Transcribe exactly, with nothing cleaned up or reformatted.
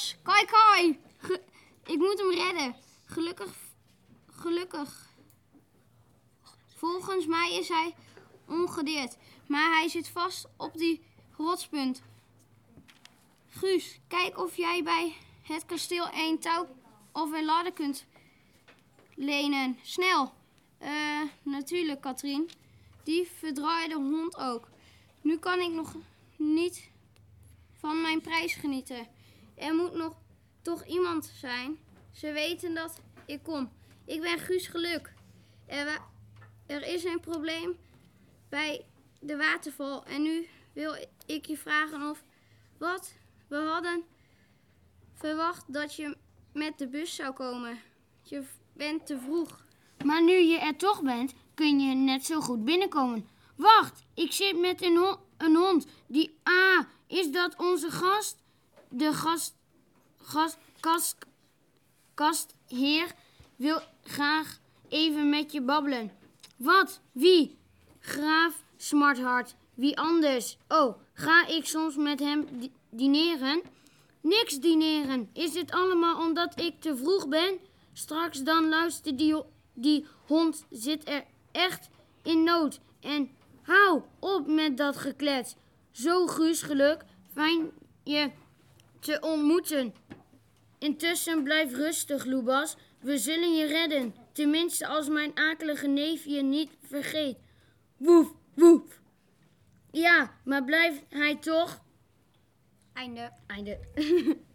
Bas, kai kai. Ge- ik moet hem redden. Gelukkig, gelukkig. Volgens mij is hij ongedeerd, maar hij zit vast op die rotspunt. Guus, kijk of jij bij het kasteel een touw of een ladder kunt lenen. Snel. Eh, natuurlijk, Katrien. Die verdraaide hond ook. Nu kan ik nog niet van mijn prijs genieten. Er moet nog toch iemand zijn. Ze weten dat ik kom. Ik ben Guus Geluk. Er, wa- er is een probleem bij de waterval. En nu wil ik je vragen of... Wat? We hadden verwacht dat je met de bus zou komen. Je bent te vroeg. Maar nu je er toch bent, kun je net zo goed binnenkomen. Wacht, ik zit met een, ho- een hond. Die ah, is dat onze gast? De gast, gast, kast, kastheer wil graag even met je babbelen. Wat? Wie? Graaf Smarthart. Wie anders? Oh, ga ik soms met hem di- dineren? Niks dineren. Is dit allemaal omdat ik te vroeg ben? Straks dan luister die, ho- die hond zit er echt in nood. En hou op met dat geklets. Zo Guus Geluk, fijn je te ontmoeten. Intussen blijf rustig, Loebas. We zullen je redden. Tenminste als mijn akelige neef je niet vergeet. Woef, woef. Ja, maar blijft hij toch? Einde. Einde.